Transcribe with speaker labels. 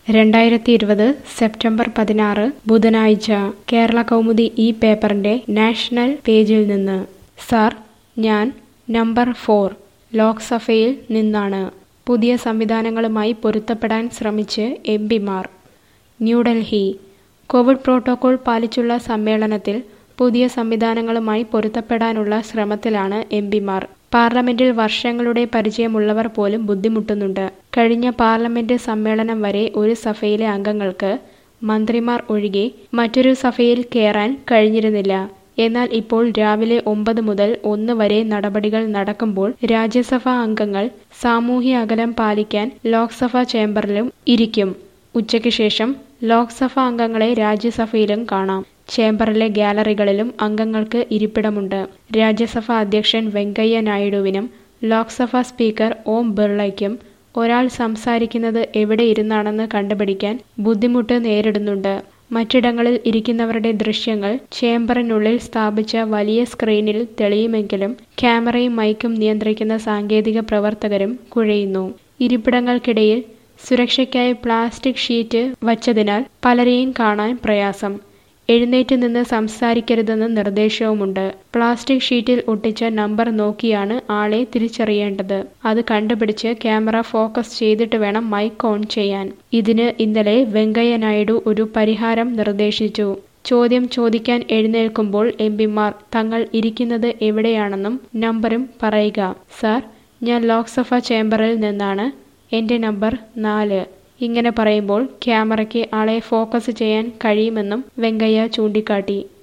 Speaker 1: 2020 September 16 ബുധനാഴ്ച കേരള കൗമുദി ഈ പേപ്പറിന്റെ നാഷണൽ പേജിൽ നിന്ന്. സാർ, ഞാൻ നമ്പർ 4 ലോക്സഭയിൽ നിന്നാണ്. പുതിയ സംവിധാനങ്ങളുമായി പൊരുത്തപ്പെടാൻ ശ്രമിച്ച് എംപിമാർ. ന്യൂഡൽഹി. കോവിഡ് പ്രോട്ടോകോൾ പാലിച്ചുള്ള സമ്മേളനത്തിൽ പുതിയ സംവിധാനങ്ങളുമായി പൊരുത്തപ്പെടാനുള്ള ശ്രമത്തിലാണ് എംപിമാർ. പാർലമെന്റിൽ വർഷങ്ങളുടെ പരിചയമുള്ളവർ പോലും ബുദ്ധിമുട്ടുന്നുണ്ട്. കഴിഞ്ഞ പാർലമെന്റ് സമ്മേളനം വരെ ഒരു സഭയിലെ അംഗങ്ങൾക്ക് മന്ത്രിമാർ ഒഴികെ മറ്റൊരു സഭയിൽ കയറാൻ കഴിഞ്ഞിരുന്നില്ല. എന്നാൽ ഇപ്പോൾ രാവിലെ 9 മുതൽ 1 വരെ നടപടികൾ നടക്കുമ്പോൾ രാജ്യസഭാ അംഗങ്ങൾ സാമൂഹ്യ അകലം പാലിക്കാൻ ലോക്സഭാ ചേംബറിലും ഇരിക്കും. ഉച്ചയ്ക്ക് ശേഷം ലോക്സഭാ അംഗങ്ങളെ രാജ്യസഭയിലും കാണാം. ചേംബറിലെ ഗാലറികളിലും അംഗങ്ങൾക്ക് ഇരിപ്പിടമുണ്ട്. രാജ്യസഭാ അധ്യക്ഷൻ വെങ്കയ്യ നായിഡുവിനും ലോക്സഭാ സ്പീക്കർ ഓം ബിർളയ്ക്കും ഒരാൾ സംസാരിക്കുന്നത് എവിടെ ഇരുന്നാണെന്ന് കണ്ടുപിടിക്കാൻ ബുദ്ധിമുട്ട് നേരിടുന്നുണ്ട്. മറ്റിടങ്ങളിൽ ഇരിക്കുന്നവരുടെ ദൃശ്യങ്ങൾ ചേംബറിനുള്ളിൽ സ്ഥാപിച്ച വലിയ സ്ക്രീനിൽ തെളിയുമെങ്കിലും ക്യാമറയും മൈക്കും നിയന്ത്രിക്കുന്ന സാങ്കേതിക പ്രവർത്തകരും കുഴയുന്നു. ഇരിപ്പിടങ്ങൾക്കിടയിൽ സുരക്ഷയ്ക്കായി പ്ലാസ്റ്റിക് ഷീറ്റ് വച്ചതിനാൽ പലരെയും കാണാൻ പ്രയാസം. എഴുന്നേറ്റ് നിന്ന് സംസാരിക്കരുതെന്ന് നിർദ്ദേശവുമുണ്ട്. പ്ലാസ്റ്റിക് ഷീറ്റിൽ ഒട്ടിച്ച നമ്പർ നോക്കിയാണ് ആളെ തിരിച്ചറിയേണ്ടത്. അത് കണ്ടുപിടിച്ച് ക്യാമറ ഫോക്കസ് ചെയ്തിട്ട് വേണം മൈക്ക് ഓൺ ചെയ്യാൻ. ഇതിന് ഇന്നലെ വെങ്കയ്യ നായിഡു ഒരു പരിഹാരം നിർദ്ദേശിച്ചു. ചോദ്യം ചോദിക്കാൻ എഴുന്നേൽക്കുമ്പോൾ എംപിമാർ തങ്ങൾ ഇരിക്കുന്നത് എവിടെയാണെന്നും നമ്പറും പറയുക. സാർ, ഞാൻ ലോക്സഭാ ചേംബറിൽ നിന്നാണ്. എൻ്റെ നമ്പർ 4. ഇങ്ങനെ പറയുമ്പോൾ ക്യാമറയ്ക്ക് ആളെ ഫോക്കസ് ചെയ്യാൻ കഴിയുമെന്നും വെങ്കയ്യ ചൂണ്ടിക്കാട്ടി.